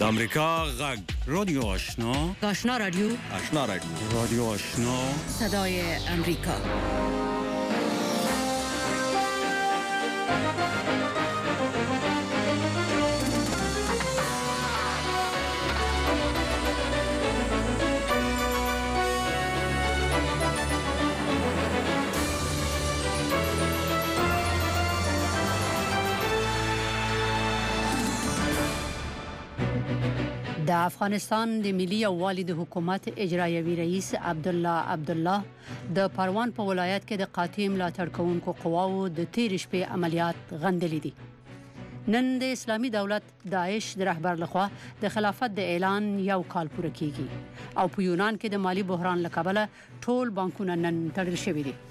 امریکا غږ رادیو آشنا رادیو رادیو آشنا صدای امریکا. د افغانستان د ملي یووالي د حکومت اجرایوي رئیس عبدالله د پروان په ولایت کې د قاطع ملاتړ کوونکو قواو د تیر شپې عملیات غندلي دي. نن د اسلامي دولت داعش د رهبر لخوا د خلافت د اعلان یو کال پوره کیږي او په یونان کې د مالی بحران له کبله ټول بانکونه نن تړل شوي دي.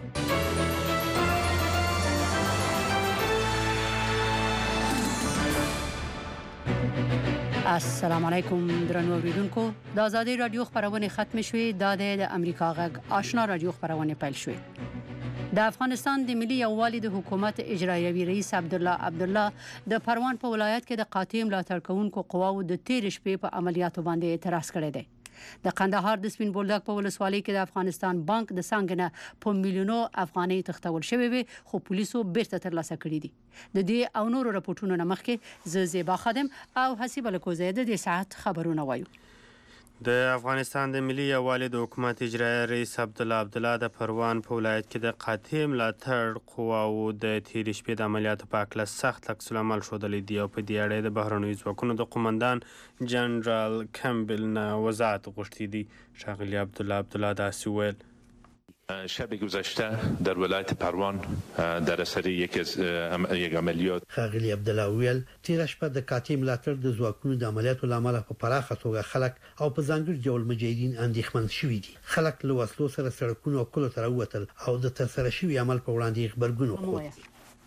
السلام علیکم درنو اوریدونکو، د آزادۍ رادیو خبرونه ختم شوې. د امریکا غږ آشنا رادیو خبرونه پیل شوې. د افغانستان د ملي یووالي د حکومت اجرایوي رئیس عبدالله د پروان په ولایت کې د قاطع ملاتړ کوونکو قواو د تیر شپې په عملیاتو باندې اعتراض کړی دی. د قندهار د سپین بولدک په ولسوالۍ کې د افغانستان بانک د څنګه په میلیونو افغانۍ تختول شوی وي، خو پولیسو بیرته ترلاسه کړی دي. د دې او نورو راپورټونو مخکې زیبا خادم او حسیب الکوزی د دې ساعت خبرونه وایو. د افغانستان د ملي یووالي د حکومت اجرایي رئیس عبدالله د پروان په ولایت کې د قاطع ملاتړ قواو د تیر شپې د عملیاتو په هکله سخت عکس العمل ښودلی دی او په دې اړه د بهرنیو ځواکونو د قومندان جنرال کمبل نه وضاحت غوښتی دی. ښاغلي عبدالله داسې وویل: شب گذشته در ولایت پروان در اثر یک عملیات ښاغلي عبدالله ویل تیر شپه د قاطع ملاتړ د ځواکونو د عملیاتو لامل په پراخه توګه خلک او په ځانګړي ډول مجاهدین اندېښمن شوي دي. خلک له وسلو سره سړکونو او کلو ته راووتل او د ترسره شوي عمل په وړاندې غبرګون وښود.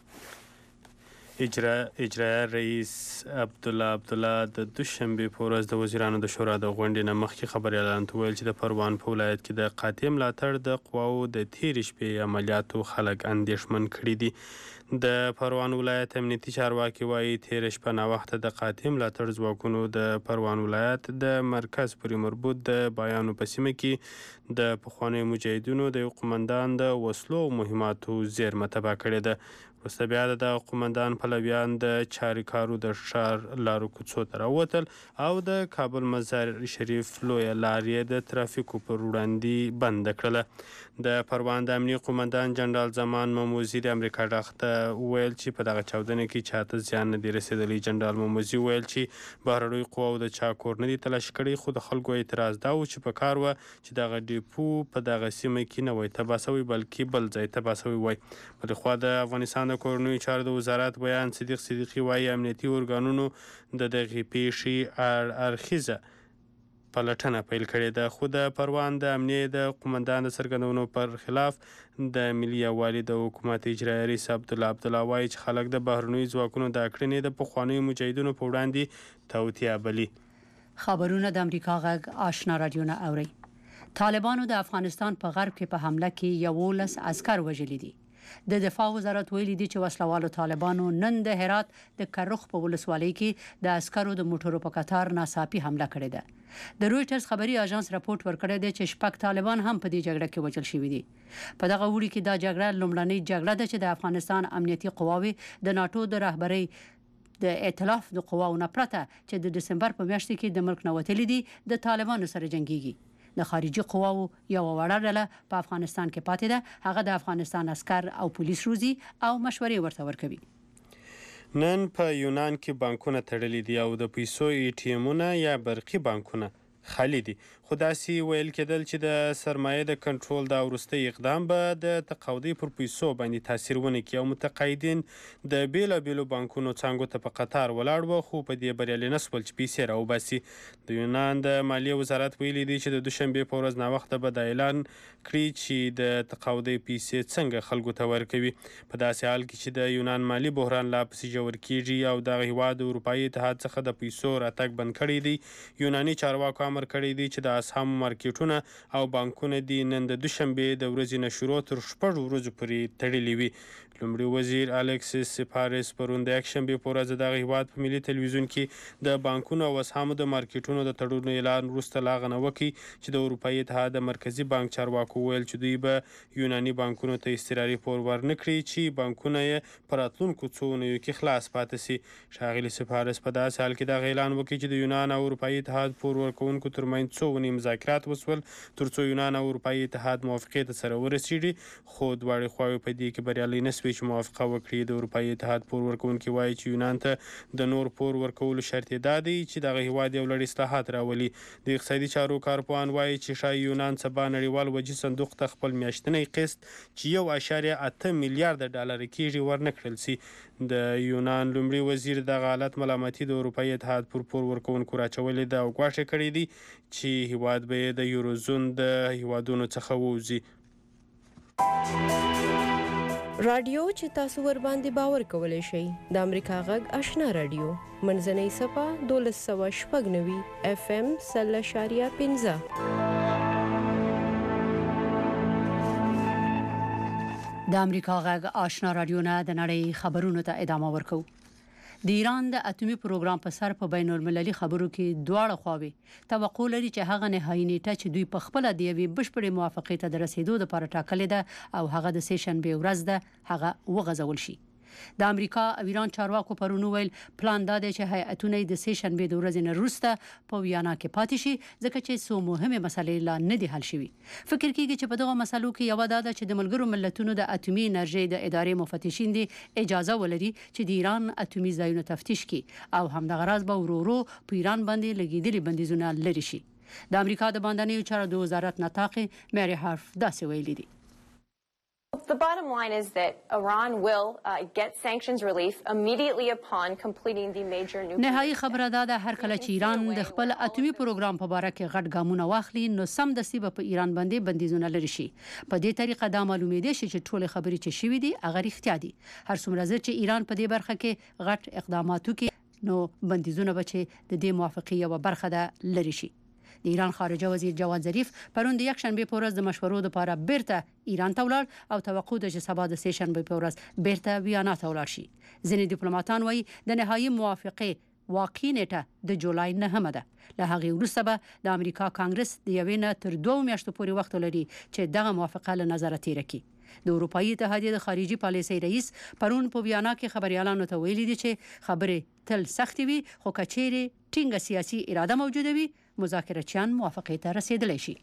اجرایي رئیس عبدالله د دوشنبې په ورځ د وزیرانو د شورا د غونډې نه مخکې خبریالانو ته ویل چې د پروان په ولایت کې د قاطع ملاتړ د قواو د تیر شپې عملیاتو خلک اندېښمن کړي دي. د پروان ولایت امنیتي چارواکي وایي تیر شپه ناوخته د قاطع ملاتړ ځواکونو د پروان ولایت د مرکز پورې مربوط د بایانو په سیمه کې د پخوانیو مجاهدینو د یو قومندان د وسلو او مهماتو زیرمه تباه کړې ده. وروسته بیا د قومندان پلویان د چاریکارو د ښار لارو کوڅو ته راووتل او د کابل مزار شریف لویه لارې د ترافیکو پر وړاندې بنده کړله. د پروان د امنیه قومندان جنرال زمان مموزي د امریکا ډاخ ته ویل چې په دغه چاودنه کې چاته زیان نه دی رسېدلی. جنرال مموزي ویل چې بهرنیو قواو د چا کور نه دي تلاشي کړی، خو د خلکو اعتراض دا و چې په کار وه چې دغه ډیپو په دغه سیمه کې نه وای تباه سوی بلکې بل ځای تباه سوی وای. بلې خوا د افغانستان د کورنیو چارو د وزارت بیان صدیقي وایي امنیتي ارګانونو د دغې پیښې اړخیزه پلټنه پیل کړې ده، خو د پروان د امنیې د قومندان د څرګندونو پر خلاف د ملي یووالي د حکومت اجرایي رئیس عبدالله وایي چې خلک د بهرنیو ځواکونو د کړنې د پخوانیو مجاهدینو په وړاندې توطیه بلي. خبرونه د امریکا غږ آشنا رادیو نه اوري. طالبانو د افغانستان په غرب کې په حمله کې 11 عسکر وژلي دي. د دفاع وزارت ویلي دی چې وسلوالو طالبانو نن د هرات د کرخ په ولسوالۍ کې د عسکرو د موټرو په قطار ناڅاپي حمله کړې ده. د رويټرز خبري اژانس راپورټ ورکړی دی چې شپږ طالبان هم په دې جګړه کې وژل شوي دي. په دغه وړي کې دا جګړه لومړنۍ جګړه ده چې د افغانستان امنیتي قواوې د ناتو د رهبرۍ د ائتلاف د قواو نه پرته چې د دسمبر په میاشت کې د ملک نه وتلي دي د طالبانو سره جنگيږي. د خارجي قواو یو وړه ډله په افغانستان کې پاتې ده، هغه د افغانستان عسكر او پولیس روزي او مشورې ورته ورکوي. نن په یونان کې بانکونه تړلي دي او د پیسو ATMونه یا برقي بانکونه خالی دي، خو داسې ویل کېدل چې د سرمایې د کنټرول دا وروستی اقدام به د تقاعدي پر پیسو باندې تاثیر ونه کړي او متقاعدین د بیلابیلو بانکونو څانګو ته په قطار ولاړ وو، خو په دې بریالي نه شول چې پیسې راوباسي. د یونان د مالیې وزارت ویلي دی چې د دوشنبې په ورځ ناوخته به دا اعلان کړي چې د تقاعدي پیسې څنګه خلکو ته ورکوي. په داسې حال کې چې د یونان مالي بحران لا پسې ژور کیږي او دغه هیواد د اروپایي اتحاد څخه د پیسو راتګ بند کړی دی، یوناني چارواکو امر کړی دی چې د اسهامو مارکیټونه او بانکونه دي نن د دوشنبه د ورځې نه شروع تر 6 ورځې پورې تړلي وي. لومړي وزیر الکسیس سپارس پرون د یکشنبه په ورځ د هیواد په ملي تلویزیون کې د بانکونو او اسهامو د مارکیټونو د تړون اعلان وروسته لاغنه وکړي چې د اروپایي اتحاد د مرکزي بانک چارواکو ویل چې دوی به یوناني بانکونو ته اضطراري پور ورنکړي چې بانکونه یې په راتلونکو څو اونیو کې خلاص پاتې سي. ښاغلي سپارس په داسې حال کې دغه اعلان وکړي چې د یونان او اروپایي اتحاد پور ورکوونکو ترمنځ څو اونۍ مذاکرات وشول ترڅو یونان او اروپایي اتحاد موافقې ته سره ورسیږي، خو دواړې خواوې په دې کې بریالۍ نه شوې چې موافقه وکړي. د اروپایي اتحاد پور ورکوونکي وایي چې یونان ته د نور پور ورکولو شرط یې دا دی چې دغه هیواد یو لړ اصلاحات راولي. د اقتصادي چارو کارپوهان وایي چې ښایي یونان سبا نړیوال وجهي صندوق ته خپل میاشتنی قسط چې 1.8 میلیارډ ډالر کېږي ورنکړل سي. د یونان لومړي وزیر دغه حالت ملامتي د اروپایي اتحاد پر پور ورکوونکو راچولې ده او ګواښ کړی دی چې هیواد به یې د یوروزون د هیوادونو څخه ووځي. رادیو چې تاسو ور باندې باور کولای شئ د امریکا غږ آشنا رادیو منځنۍ صفه 1290 FM 0.15. د امریکا غږ آشنا رادیو نه د نړۍ خبرونو ته ادامه ورکو. د ایران د اتمی پروګرام په سر په بین المللي خبرو کې دواړه خواوې توقع لري چې هغه نهایي نیټه چې دوی په خپل د یوې بشپړې موافقې ته د رسیدو لپاره ټاکلې ده او هغه د سیشنبه ورځ ده هغه وغځول شي. د امریکا او ایران چارواکو پرون ویل پلان دا دی چې هیئتونه د سیشنبه د ورځې نه وروسته په ویانا کې پاتې شي ځکه چې څو مهمه مسلې لا نه دي حل شوي. فکر کیږي چې په دغه مسلو کې یو دا ده چې د ملګرو ملتونو د اتمی انرژي د ادارې مفتشین دي اجازه ولري چې د ایران اتمی ځایونه تفتیش کړي او همدغه راز به ورورو په ایران باندې لګیدلي بندیزونه لري شي. د امریکا د باندنیو چارو د وزارت نطاق مری حرف داسې ویلي دي. The bottom line is that Iran will get sanctions relief immediately upon completing the major nuclear. نهایی خبره ده هر کله چې ایران د خپل اتمی پروګرام په اړه کې غټ ګامونه واخلي نو سم د سیبه په ایران باندې بندیزونه لري شي. په دې طریقه دا معلومه دي چې ټول خبرې چې شوې دي هغه اړتیا دي. هر څومره چې ایران په دې برخه کې غټ اقداماتو کې نو بندیزونه به چې د دې موافقې یو برخه ده لري شي. د ایران خارجه وزیر جواد ظریف پرون د یکشنبه په ورځ د مشورو لپاره بیرته ایران ته ولاړ او توقع ده چې سبا د سیشنبه په ورځ بیرته ویانا ته ولاړ شي. ځینې ډیپلوماټان وایي د نهایي موافقې واقعي نیټه د جولای 9 ده. له هغې وروسته به د امریکا کانګرس د یوې نه تر 2 میاشتو پورې وخت لري چې دغه موافقه له نظر تیر کړي. د اروپایي اتحادیې د خارجي پالیسۍ رئیس پرون په ویانا کې خبريالانو ته ویلي دي چې خبرې تل سختې وي خو کچېرې ټینګه سیاسي اراده موجوده وي مذاکراتچیان موافقې ته رسیدلی شي.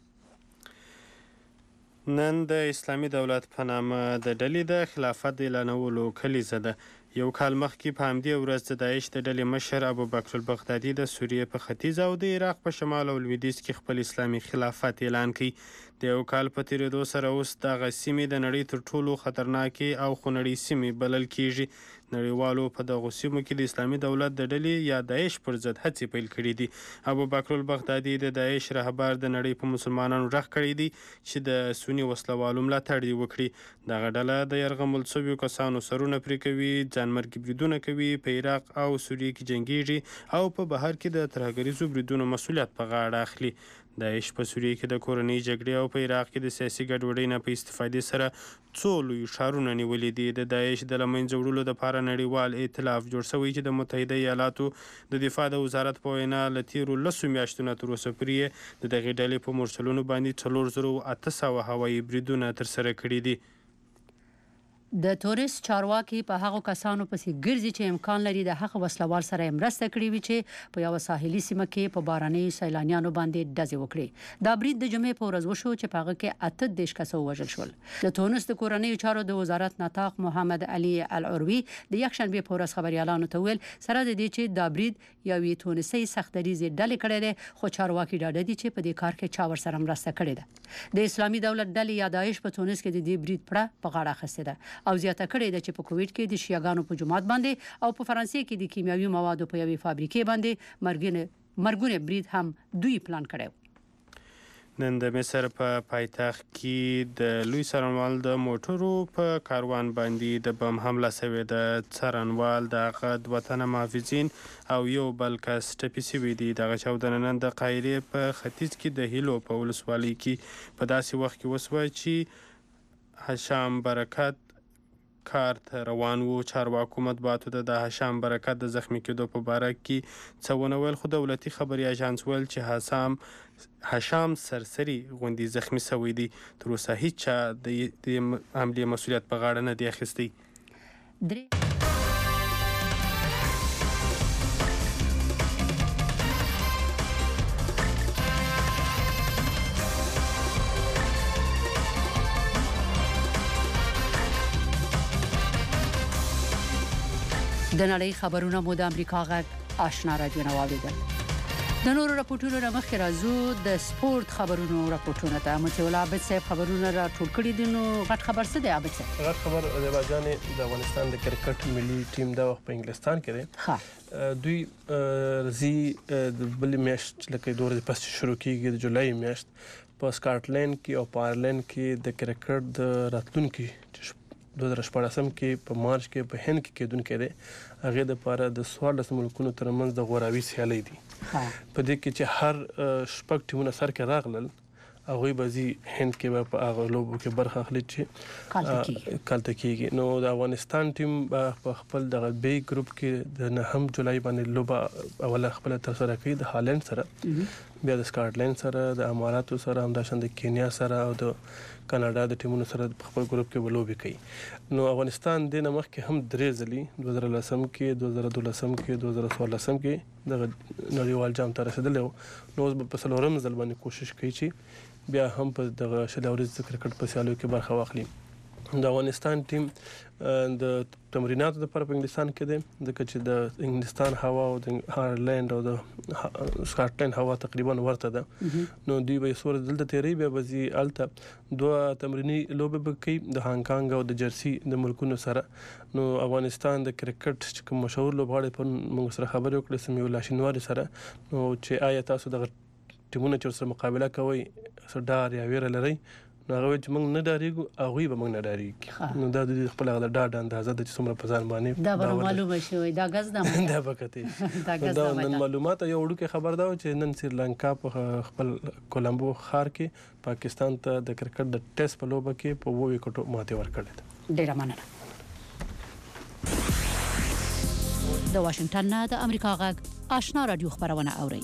نن د اسلامي دولت په نامه د ډلې د خلافت اعلانولو کلیزه ده. یو کال مخکې په همدې ورځ د داعش د ډلې مشر ابوبکر البغدادي د سوریې په ختیځ او د عراق په شمال او لویدیځ کې خپل اسلامي خلافت اعلان کړي. د یو کال په تیریدو سره اوس دغه سیمې د نړۍ تر ټولو خطرناکې او خونړۍ سیمې بلل کیږي. نړیوالو په دغو سیمو کې د اسلامي دولت د ډلې یا داعش پر ضد هڅې پیل کړي دي. ابوبکر البغدادي د داعش رهبر د نړۍ په مسلمانانو غږ کړی دی چې د سني وسلوالو ملاتړ دې وکړي. دغه ډله د یرغمل شویو کسانو سرونه پرې کوي، ځانمرګي بریدونه کوي، په عراق او سوریې کې جنګیږي او په بهر کې د ترهګریزو بریدونو مسؤلیت په غاړه اخلي. داعش په سوریې کې د کورنۍ جګړې او په عراق کې د سیاسي ګډوډۍ نه په استفادې سره څو لوی ښارونه نیولي دي. د داعش د له منځه وړلو لپاره نړیوال ائتلاف جوړ شوی چې د متحده ایالاتو د دفاع د وزارت په وینا له تیرو 10 میاشتو نه تر اوسه پورې د دغې ډلې په مرچلونو باندې 4800 هوایي بریدونه ترسره کړي دي. د تورست چارواکي په هغو کسانو پسې ګرځي چې امکان لري د هغه وسلوال سره مرسته کړې وي چې په یو ساحلي سیمه کې په باراني سیلانیانو باندې ډزې وکړي. دا برید د جمعې په ورځ وشو چې په هغه کې 8 کسان وژل شول. د تونس د کورنۍ چارو د وزارت نطاق محمد علي العروي د یکشنبه په ورځ خبريالانو ته ویل سره د دې چې دا برید یوې تونسي سختریزي ډلې کړې ده خو چارواکي ډاډه دي چې په دې کار کې چا ور سره مرسته کړې ده. د اسلامي دولت ډلې یا داعش په تونس کې د دې برید پړه په غاړه اخیسته ده او زیاته کړې ده چې په کوویډ کې د شیعاګانو په جماعت باندې او په فرانسې کې د کیمیاوي موادو په یوې فابریکې باندې مرګونه برید هم دوی پلان کړو. نن د مصر په پایتخت کې د لوی څارنوال د موټرو په کاروان باندې د بم حمله شوې ده. څارنوال دغه دوه تنه محافظین او یو بل کس ټپي شوي دي. دغه چاودنه نن د قاهرې په ختیځ کې د هیلو په ولسوالۍ کې په داسې وخت کې وسوه چې هشام برکت کار ته روان وو. چارواکو مطبوعاتو ته د هشام برکت د زخمي کېدو په باره کې څه ونه ویل، خو دولتي خبري اژانس ویل چې هشام سرسري غوندې زخمي شوی دی. تر اوسه هیڅ چا د حملې مسؤلیت په غاړه نه دی اخیستی. د نړۍ خبرونه مو د امریکا غږ آشنا رادیو نه واوریدل. د نورو راپورټونو نه مخکې راځو د سپورت خبرونو راپورټونه ته. متولا عابد صاحب خبرونه را ټول کړي دي. نو غټ خبر څه دی عابد صاحب؟ غټ خبر د باجانې د افغانستان د کرکټ ملي ټیم د وخت په انګلستان کې دی. دوی رزي د بل میاشت لکه دور پس شروع کیږي د جولای میاشت په سکاټلند کې او په آیرلند کې د کرکټ د راتلونکي 2014 کې په مارچ کې په هند کې کېدونکې ده. هغه د لپاره د 14 ملکونو ترمنځ د غوراوي سیالي دي. په دې کې چې هر شپږ ټیمونه سر کې راغلل، هغه به هند کې په هغه لوبو کې برخه اخلي چې کالته کېږي. نو د افغانستان ټیم په خپل د بي ګروپ کې د 9 جولای باندې لوبه اوله خپل تر سره کوي د هالند سره، بیا د سکاټلند سره، د اماراتو سره، همداشان د کینیا سره او د کاناډا د ټیمونو سره په خپل ګروپ کې لوبي کوي. نو افغانستان د نمخ کې هم درې ځلې 2013 کې، 2012 کې، 2014 کې د نړیوال جام ته رسیدلی و. نو په څلورم ځل باندې کوشش کوي چې بیا هم په دغه شلوريز کرکټ په سیالیو کې برخه واخلي. د افغانستان ټیم د تمریناتو لپاره په انګلستان کې دی، ځکه چې د انګلستان هوا او د آیرلند او د سکاټلند هوا تقریبا ورته ده. نو دوی به سور دلته تیری بیا به الته دوه تمرینی لوبه به کوي د هانګ کانګ او د جرسي د ملکونو سره. نو افغانستان د کرکټ چې کوم مشهور لوبغاړي په موږ سره خبرې وکړې سمي الله شینواری سره، نو چې آیا تاسو د ټیمونو چې سره مقابله کوي سردار یا ویره لري؟ نو هغه چې موږ نه ډاریږو، هغه به موږ نه ډاریږي. نو دا د خپل غل ډاډ اندازه د څومره په ځان باندې دا به معلومه شي. دا غز دا بکته دا نن معلومات یو وړو کې خبر دا چې نن سریلانکا په خپل کولمبو ښار کې پاکستان ته د کرکټ د ټیسټ په لوبه کې په 2 وکټو ماته ورکړه. ډیره مننه. د واشنگټن نه د امریکا غږ آشنا رادیو خبرونه اوري.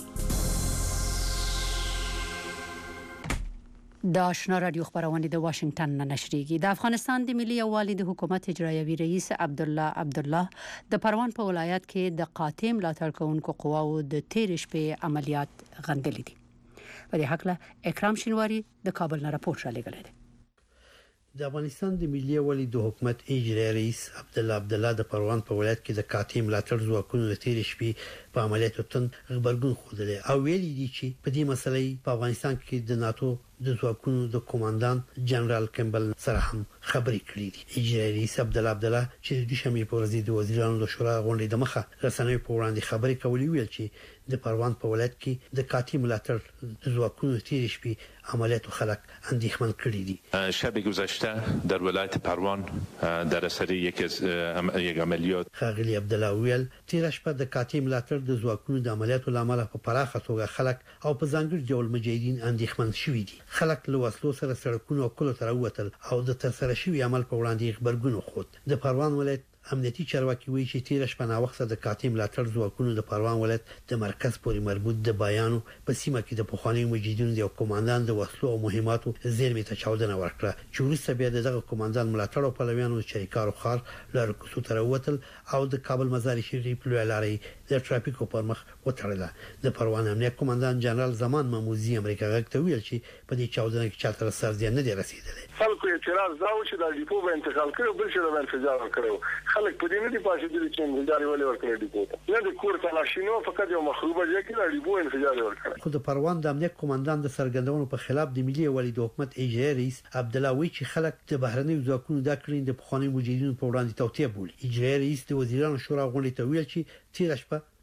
د آشنا رادیو خبرونه د واشنگټن نه نشریږي. د افغانستان د ملي یووالي د حکومت اجرایوي رئیس عبدالله د پروان په ولایت کې د قاتم ملاتړ کوونکو قواو د تیر شپې عملیات غندلې دي. په دې حق له اکرام شینواری د کابل نه راپور را لګلې ده. د افغانستان د ملي یووالي د حکومت اجرایي رئیس عبدالله د پروان په ولایت کې د قاتم ملاتړ ځواکونو د تیر شپې په عملیاتو تن خبرګون خوده او ویلي دي چې په دې مسلې په افغانستان کې د ناتو د ځواکونو د کمانډان جنرال کمبل سره هم خبرې کړې دي. اجرایي رئیس عبدالله چې د دوشنبه په ورځ د وزیرانو د شورا غونډې د مخه رسنیو په وړاندې خبرې کولې، ویل چې د پروان په ولایت کې د قاتم ملاتړ د ځواکونو تیر شپې عملیاتو خلک اندېښمن کړي دي. شب گذشته در ولایت پروان در اثر یک عملیات خاغلی عبدالله ویل تیر شپه د قاتم ملاتړ د ځواکونو د عملیاتو لامل په پراخه توګه خلک او په ځانګړي ډول مجاهدین اندېښمن شوي دي. خلک له وسلو سره سړکونو او کلو ته راووتل او د ترسره شوی عمل په وړاندې خبرګون خود. د پروان ولایت امنیتي چارواکي وایي چې تیر شپه نا وخت د قاتم ملاتړ ځواکونو د پروان ولایت د مرکز پورې مربوط د بیانو په سیمه کې د پخواني مجاهدینو د کمانډان د وسلو او مهماتو زیرمې ته چاودنه ورکړه، چې وروسته بیا دغه کمانډان ملاتړ او پلویانو چریکارو خار لار کوڅو ته راووتل او د کابل مزار شریف لوی لارې د ټرافیکو پر مخ وتړله. د پروان امنیت کمانډان جنرال زمان محمودي امریکا غږ ته ویل چې په دې چاودنه کې چاته سر زیان نه دی رسیدلی. خلکو اعتراض دا و چې د ډیپو به انتقال کړو، بل څه به انتظار وکړو. خلک په دې نه دي پاتې دي چې انتظار ولې ورکړي ډیپو ته. نه د کور تلاشینو فقط یو مخروبه ځای کې د ډیپو انتظار ورکړي. خو د پروان د امنیت کمانډان د سرګردونو په خلاف د ملي یووالي د حکومت اجرایي رئیس عبدالله وی چې خلک د بهرنۍ ځواکونو د کړین د پخواني مجاهدینو په وړاندې توطئه بولي. اجرایي رئیس د وزیرانو شورا غونډې ته ویل چې تیر شپه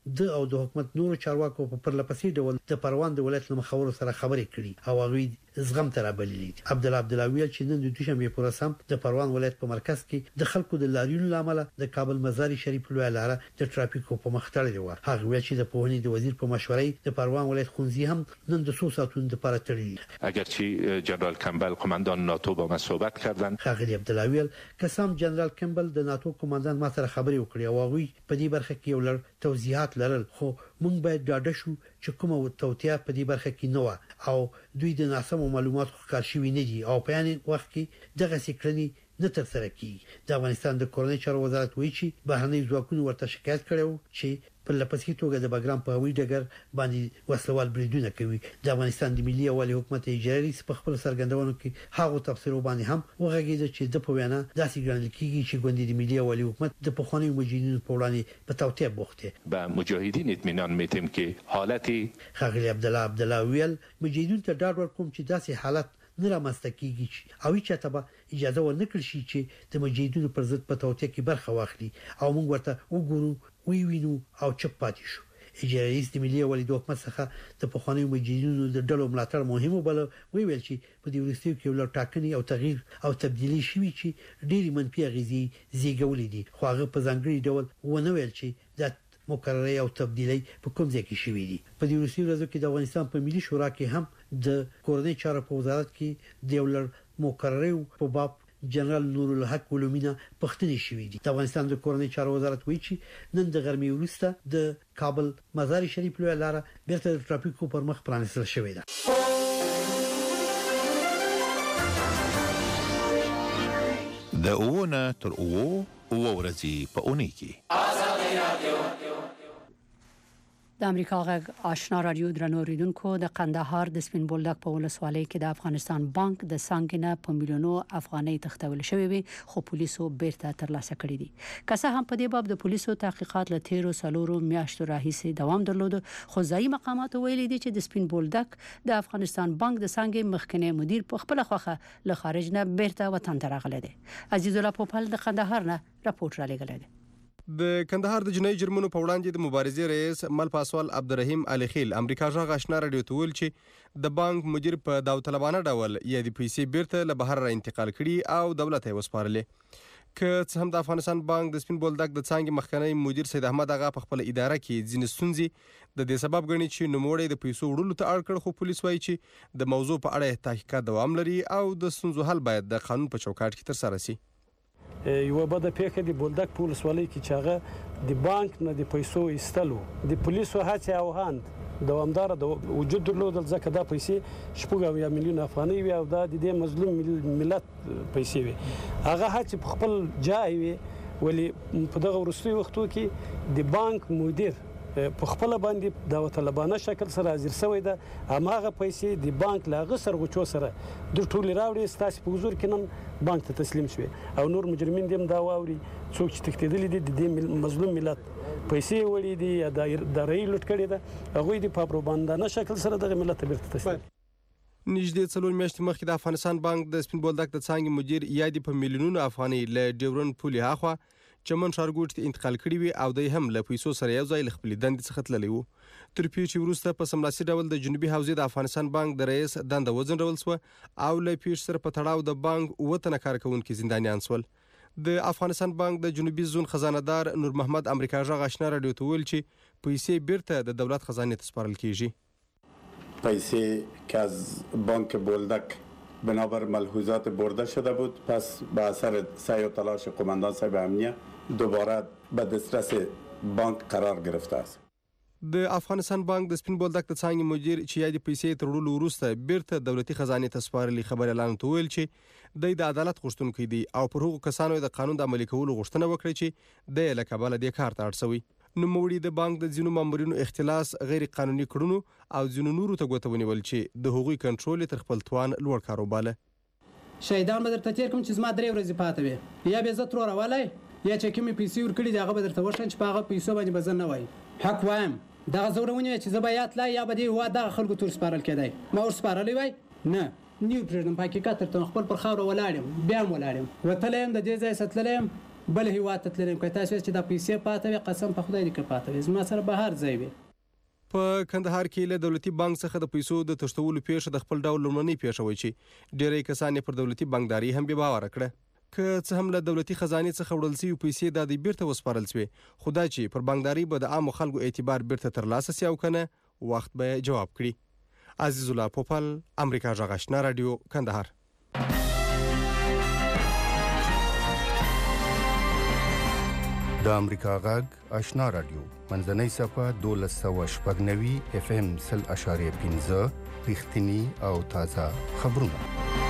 د او د حکومت نور چارواکو په پرلپسې ډول د پروان د ولایت مخاور سره خبرې کړي او هغه زغم تر بللی عبد الله ویل چې نن د دوشنبه پر سم د پروان ولایت په مرکز کې د خلکو د لاریون لامل د کابل مزار شریف لوی لاره د ټرافیکو په مخ تړلې و. هغه ویل چې د پوهنې د وزیر په مشورې د پروان ولایت خونځي هم نن د 100 ساعتونو لپاره تړلې. اگرچه جنرال کمبل قماندان ناتو با من صحبت کردن. هغه عبد الله ویل قسم جنرال کمبل د ناتو قماندان ما سره خبرې وکړې او هغه په دې برخه کې یو لړ توضیحات لرل خو مونږ باید ډاډه شو چې کومه توتیا په دې برخه کې نه و او دوی د ناسمو معلوماتو ښکار شوی نه دي او په یاني وخت کې دغه سکرنی نه تر سره کیږي. د افغانستان د کورنۍ چارو وزارت وایي چې بهرنۍ ځواکونه ورته شکایت کړو چې په لپسې توګه د بګرام په هوایي ډګر باندې وسلوال بریدونه کوي. د افغانستان د ملي او حکومت اجرایي رئیس په خپل سرګندونو کې هغه تفسیر باندې هم وغږیږي چې د پوینا داسې ګڼل کیږي چې ګوندې د ملي او حکومت د پخوانیو مجاهدینو په وړاندې په توطئه بوخته. به مجاهدین اطمینان میدیم که حالتی خغلی عبد الله ویل مجاهدین ته ډاډ ورکوم چې داسې حالت نه رامنځته کیږي او چې ته به اجازه ورنکړي شي چې د مجاهدینو پر ضد په توطئه کې برخه واخلي او موږ ورته وګورو وینو او چپ پاتې شو. اجرایي رئیس د ملي او حکومت څخه د پخوانیو مجاهدینو د ډلو ملاتړ مهمه بل ویل چې په دې ورستیو کې ولر ټاکنې او تغییر او تبدیلی شوي چې ډېری منفي اغیزې زیږولې دي خو هغه په ځانګړي ډول ونه ویل چې د مقرره او تبدیلی په کوم ځای کې شوې دي. په دې ورستیو ورځو کې د افغانستان په ملي شورا کې هم د کورنۍ چارو په وزارت کې د ولر مقرره په باب جنرال نور الحق ولومینه پښتني شوې دي. د افغانستان د کورنۍ چارو وزارت وایي چې نن د غرمې وروسته د کابل مزار شریف لوی لاره بیرته د ټرافیکو پر مخ پرانیستل شوې ده. د اوونه تر اوو ورځې په اونۍ کې آزادي رادیو د امریکا غږ آشنا رادیو درنو ریدونکو د قندهار د سپین بولدک په ولسوالۍ کې د افغانستان بانک د څنګه په میلیونو افغانۍ تختول شوې وي خو پولیسو بیرته ترلاسه کړې دي. که څه هم په دې باب د پولیسو تحقیقات له 13 میاشتو راهیسې دوام درلود خو ځایي مقامات ویلي دي چې د سپین بولدک د افغانستان بانک د څنګه مخکنی مدیر په خپل خوخه له خارج نه بیرته وطن ته راغلی دی. عزیز الله پوپل د قندهار نه راپورټ را لګلی دی. د کندهار د جنایي جرمونو په وړاندې د مبارزې رئیس مل پاسوال عبدالرحیم علي خیل امریکا غږ آشنا رادیو ته ویل چې د بانک مدیر په داوطلبانه ډول یا د پیسې بیرته له بهر را انتقال کړي او دولت یې وسپارلې. که څه هم د افغانستان بانک د سپین بولدک د څنګه مخکنی مدیر سید احمد اغا په خپل اداره کې ځینې ستونزې د دې سبب ګڼي چې نوموړی د پیسو وړلو ته اړ کړ خو پولیس وایي چې د موضوع په اړه تحقیقات دوام لري او د ستونزو حل باید د قانون په چوکاټ کې ترسره شي. یو بده پیښه د بولدک په ولسوالۍ کې چې هغه د بانک نه د پیسو ایستلو د پولیسو هڅې او هاند دوامدار د وجود درلودل ځکه دا پیسې 7 میلیون افغانۍ وي او دا د دې مظلوم ملت پیسې وي. هغه هڅې په خپل ځای وي ولی په دغه وروستي وختو کې د بانک مدیر په خپل باندې د وطلبانه شکل سره حاضر شوی ده. هماغه پیسې د بانک له غسر غچو سره د ټولې راوړي ستاسو په حضور کې نن بانک ته تسلیم شوی او نور مجرمین دیم دا واوري څوک چې تښتېدلي دي د دې مظلوم ملت پیسې وړي دي یا د رای لوټ کړي ده هغوی د پاپروباندانه شکل سره دغه ملت ته بیرته تسلیم. نږدې 4 میاشتې مخکې د افغانستان بانک د سپین بولدک د څنګه مدیر یادې په میلیونونو افغانۍ له ډیورن پولي هاخوا چمن ښارګوټ ته انتقال کړي وي او د هم له پیسو سره یو ځای له خپل دندې څخه تللی وو. تر پیښې وروسته په سملاسي ډول د جنوبي حوزې د افغانستان بانک د رئیس دنده وځنډول شوه او له پیښې سره په تړاو د بانک وطن کارکونکو زندانیان شول. د افغانستان بانک د جنوبي زون خزانهدار نور محمد امریکا غږ آشنا رادیو ته ویل چې پیسې بیرته د دولت خزانه ته سپارل کیږي. پیسې که از بانک بولدک بنابر ملحوظات برده شده بود پس به اثر سعی و تلاش قماندان صاحب امنیه دوباره به دسترس بانک قرار گرفته است. د افغانستان بانک د سپین بولدک د څنګه مدیر چې یادې پیسې تر وړلو وروسته بیرته دولتي خزانه ته سپارلې خبر اعلان ته ویل چې د عدالت غوښتونکي دي او پر هغو کسانو د قانون د عملي کولو غوښتنه وکړي چې د له کبله د کار ته اړ شوي. نوموړي د بانک د ځینو مامورینو اختلاس غیر قانوني کړنو او ځینو نورو ته ګوته ونیول چې د هغوی کنټرول تر خپل توان لوړ کاروباله. شهیدان به درته تیر کوم چې زما 3 ورځې پاتې وي یا به زه ترور والای یا چې کومې پیسې ورکړي دي هغه به درته وښیم چې په هغه پیسو باندې به زه نه وایم. حق وایم دغه زورونه چې زه به یا تلای یا به دې هېواد دغه خلکو ته ورسپارل کېدی ما ورسپارلی وای نه نیو پرېږدم په حقیقت ترته خپل پر خاوره ولاړ یم بیا هم ولاړ یم وتلی یم د دې ځای څخه تللی یم بل هیواد ته تللی که تاسو چې د پیسې پاتې وي قسم په خدای دې کې پاتې وي زما سره به هر ځای وي. په کندهار کې له دولتي بانک څخه د پیسو د تښتولو پیښه د خپل ډول لومړنۍ پیښه وای چې ډېری کسان پر دولتي بانکداري هم به باور کړه. که څه هم له دولتي خزانه څخه وړل شوی پیسې د دې بیرته وسپارل شوی خدای چې پر بانکداري به د عام خلکو اعتبار بیرته ترلاسه شي او کنه وخت به جواب کړي. عزیز الله پوپل، امریکا غږ آشنا رادیو، کندهار. د امریکا غږ آشنا رادیو منځنۍ صفه 1290 FM 0.15 رښتینی او تازه خبرونه.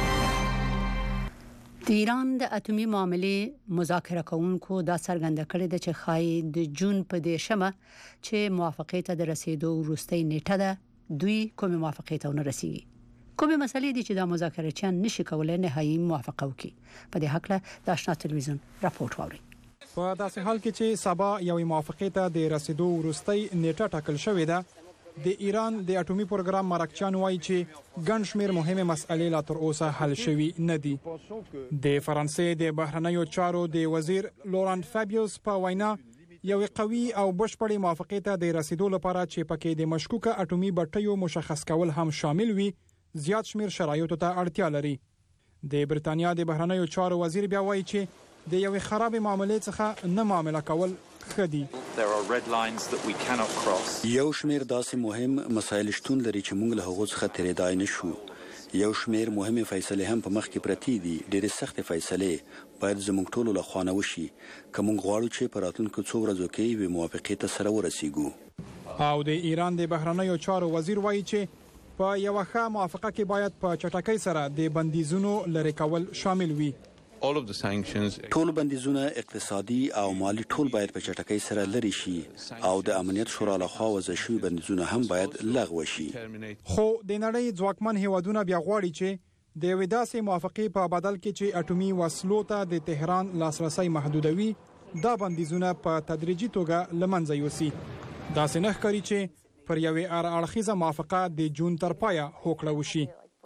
د ایران د اټومي معاملې مذاکره کوونکو دا څرګنده کړې ده چې خای د جون په دیشمه چې موافقه ته د رسیدو وروستۍ نیټه ده دوی کومه موافقه ته نه رسیږي. کومه مسلې دي چې د مذاکره چان نشي کولای نهایي موافقه وکړي. په دې حق له د آشنا تلویزیون راپورټ واوري. په داسې حال کې چې سبا یوې موافقه ته د رسیدو وروستۍ نیټه ټاکل شوې ده د ایران د اټومي پروګرام مرکچان وایي چې ګڼ شمېر مهمه مسئلې لا تر اوسه حل شوي نه دي. د فرانسې د بهرنیو چارو د وزیر لورانت فابیوس په وینا یو قوي او بشپړې موافقه ته د رسیدو لپاره چې پکې د مشکوکه اټومي بټیو مشخص کول هم شامل وي زیات شمېر شرایطو ته اړتیا لري. د برتانیا د بهرنیو چارو وزیر بیا وایي چې د یو خراب معاملې څخه نه معامله کول خدي. یو شمیر داسې مهم مسایل شتون لري چې موږ له هغو څخه تیریدای نشو. یو شمیر مهمه فیصله هم په مخ کې پرتی دي. ډېرې سخت فیصله باید زموږ ټولو له خوا نه وشي که موږ غواړو چې په راتلونکو څو ورځو کې یوې موافقې ته سره ورسیږو. او د ایران د بهرنیو چارو وزیر وایي چې په یو ښه موافقه کې باید په چټکۍ سره د بندیزونو لرې کول شامل وي. ټول بندیزونه اقتصادي او مالی ټول باید په چټکۍ سره لري شي او د امنیت شورا لخوا وضع شوي بندیزونه هم باید لغوه شي. خو د نړۍ ځواکمن هیوادونه بیا غواړي چې د یوې داسې موافقې په بدل کې چې اټومي وسلو ته د تهران لاسرسي محدودوي دا بندیزونه په تدریجي توګه له منځه یوسي. داسې نه ښکاري چې پر یوې اړخیزه موافقه د جون تر پایه هوکړه وشي.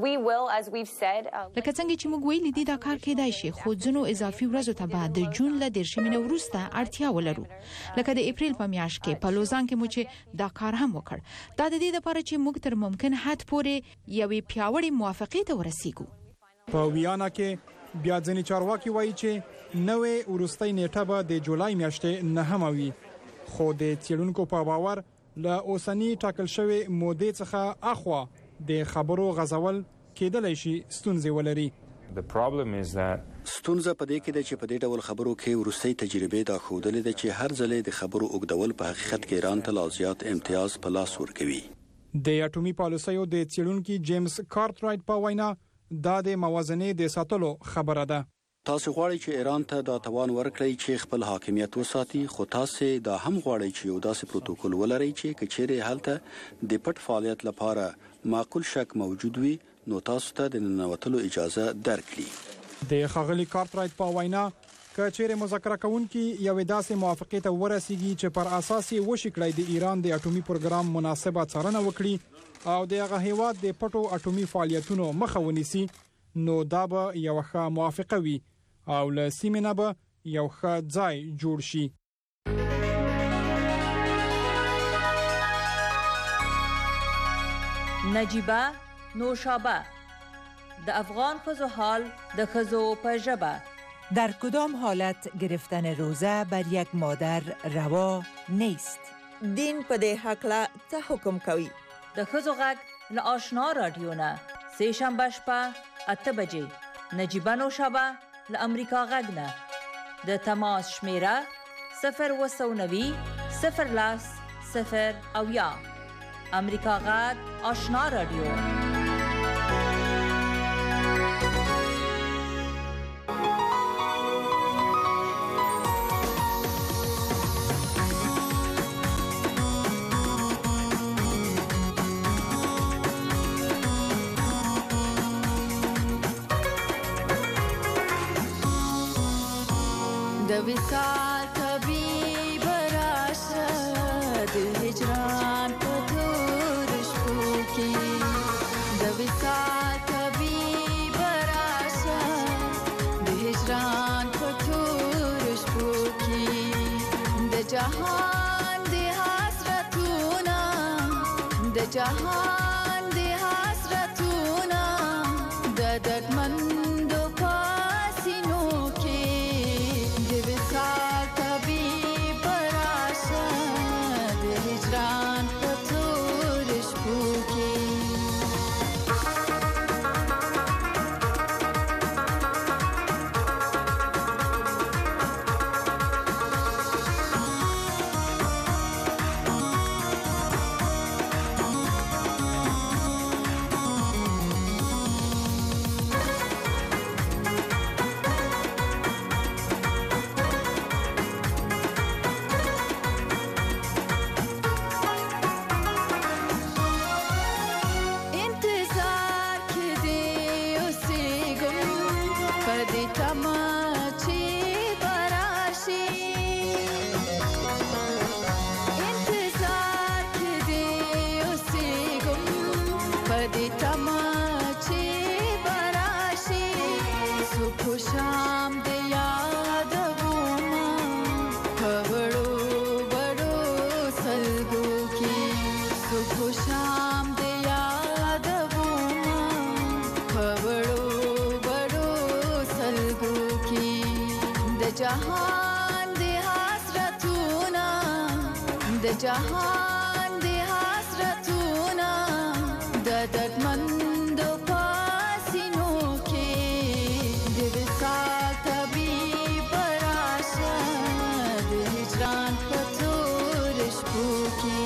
لکه څنګه چې موږ ویلي دي دا کار کېدای شي خو ځینو اضافي ورځو ته بعد د جون له 13 وروسته اړتیا ولرو. لکه د اپریل په میاشت کې په لوزان کې مو چې دا کار هم وکړ. دا د دې لپاره چې موږ تر ممکن حد پورې یوې پیاوړې موافقې ته ورسیږو. په ویانا کې بیا ځینې چارواکي وایي چې نوې وروستۍ نیټه به د جولای میاشتې 9 وي. خو د څېړونکو په باور له اوسنی ټاکل شوی مودې څخه اخوا د خبرو غزول کېدلای شي ستونزې ولري. ستونزه په دې کې ده چې په دې ډول خبرو کې وروستۍ تجربې دا ښودلې ده چې هر ځل د خبرو اوږدول په حقیقت کې ایران ته لا زیات امتیاز په لاس ورکوي. د اټومي پالیسیو د څېړونکي جیمز کارټرایټ په وینا دا د موازنې د ساتلو خبره ده. تاسو غواړئ چې ایران ته دا توان ورکړئ چې خپل حاکمیت وساتي خو تاسو دا هم غواړئ چې یو داسې پروتوکول ولرئ چې کچېرې هلته د پټ فعالیت لپاره معقول شک موجود وي نو تاسو ته د ننوتلو اجازه درکړي. د ښاغلي کارټرایټ په وینا که چیرې مذاکره کوونکي یوې داسې موافقې ته ورسیږي چې پر اساس یې وشي کړی د ایران د اټومي پروګرام مناسبه څارنه وکړي او د هغه هیواد د پټو اټومي فعالیتونو مخه ونیسي نو دا به یو ښه موافقه وي او له سیمې نه به یو ښه ځای جوړ شي. نجیبه نوشابه د افغان ښځو حال د ښځو په ژبه. در کدام حالت گرفتن روزه بر یک مادر روا نیست؟ دین په دې حقله څه حکم کوي؟ د ښځو غږ له آشنا رادیو نه سه شنبه شپه 8 بجې نجیبه نوشابه له امریکا غږ نه د تماس شمیره 090 010 0 امریکا غږ آشنا رادیو. د وصال طبيب راشه د هجران په تور شپو کې د وصال طبيب راشه د هجران په تور شپو جهان د حسرتونه د جهان د حسرتونه د دردمندو پاسینو کې د وصال طبیب راشه د هجران په تور شپو کې جهان د حسرتونه د جهان د حسرتونه د دردمندو پاسینو کې د وصال طبیب راشه د هجران په تور شپو کې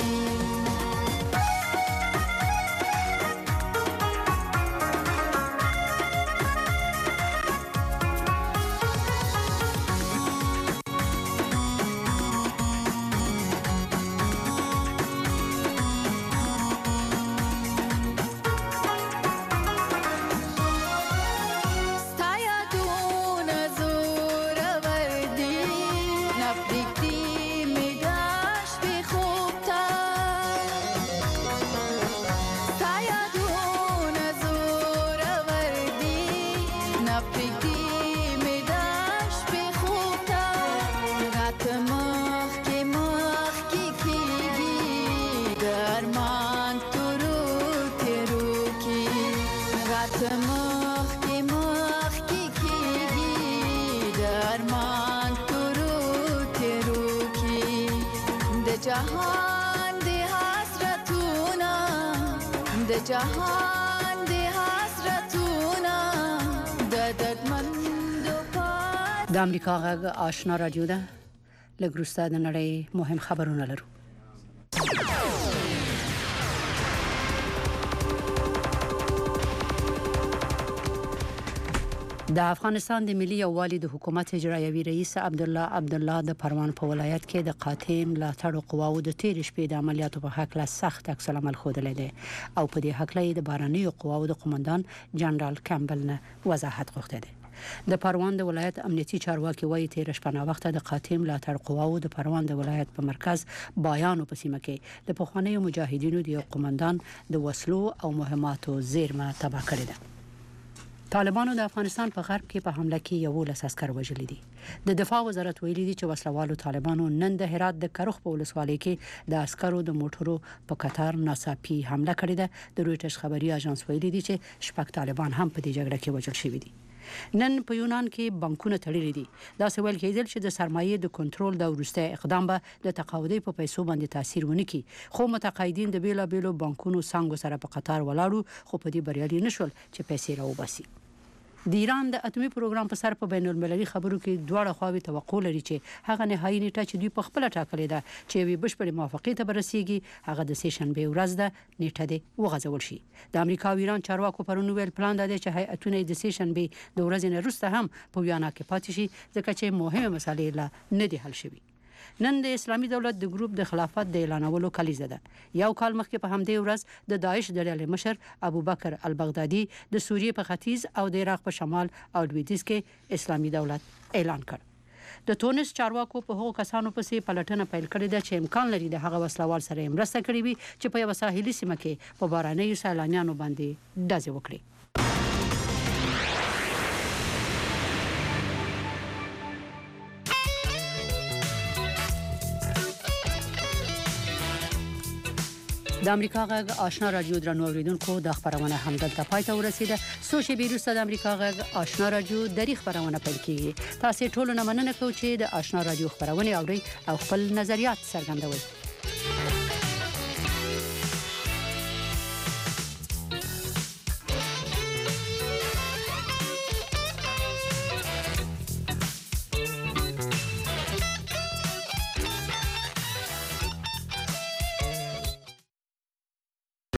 جهان د حسرتونه د جهان د حسرتونه د دردمندو د امریکا غږ آشنا رادیو ده لږ وروسته د نړۍ مهم خبرونه لرو د افغانستان د ملي یووالي د حکومت اجرایوي رئیس عبدالله د پروان په ولایت کې د قاتل ملاتړ قواو د تیر شپې د عملیاتو په حق له سخت عکس العمل خوده دی او په دې حق له د باراني قواو د قومندان جنرال کمبل نه وضاحت غوښته دی د پروان د ولایت امنیتي چارواکي وایي تیر شپه نا وخت د قاتل ملاتړ قواو د پروان د ولایت په مرکز بایان په سیمه کې د پخوانیو مجاهدینو د قومندان د وسلو او مهماتو زیرمه تباه کړې ده طالبانو د افغانستان په غرب کې په حمله کې 11 عسكر وژل دي د دفاع وزارت ویلي دي چې وسلوالو طالبانو نن د هرات د کرخ په ولسوالۍ کې د عسكرو د موټرو په قطار ناڅاپي حمله کړې ده د رويټرز خبري اژانس ویلي دي چې شپږ طالبان هم په دې جګړه کې وژل شوي دي نن په یونان کې بانکونه تړلي دي دا څه ویل کېدل چې د سرمایې د کنټرول د ورسته اقدام به د تقاعدي په پیسو باندې تاثیر ونکړي خو متقاعدین د بیلابیلو بانکونو څنګه سره په قطار ولاړو خو په دې بریالي نشول چې پیسې راوباسي د ایران د اټومي پروګرام په سر په بین المللي خبرو کې دواړه خواوې توقع لري چې هغه نهایي نیټه چې دوی په خپل ټاکلې ده چې وي بشپړ موافقه ته برسیږي هغه د سیشنبه ورځ ده نیټه دی وغځول شي د امریکا او ایران چارواکو پرونی ویل پلان دی چې هیئتونه د سیشنبه د ورځې نه وروسته هم په ویانا کې پاتې شي ځکه چې مهمه مسالې لا نه دي حل شوي نن د اسلامي دولت د ګروپ د خلافت د اعلانولو کلیزه ده یو کال مخکې په همدې ورځ د داعش د ډلې مشر ابوبکر البغدادي د سوریې په ختیځ او د عراق په شمال او لویدیځ کې اسلامي دولت اعلان کړ د تونس چارواکو په هغو کسانو پسې پلټنه پیل کړې ده چې امکان لري د هغه وسلوال سره مرسته کړې وي چې په یو ساحلي سیمه کې په باراني سیلانیانو باندې ډزې وکړي د امریکا غږ آشنا رادیو درنو اوریدونکو د خبرونه همدلته پای ته ورسیده. څو شېبې وروسته د امریکا غږ آشنا رادیو د خبرونه پیل کیږي. تاسو ټول نه مننه کوم چې د آشنا رادیو خبرونه اوري او خپل نظریات څرګندوي.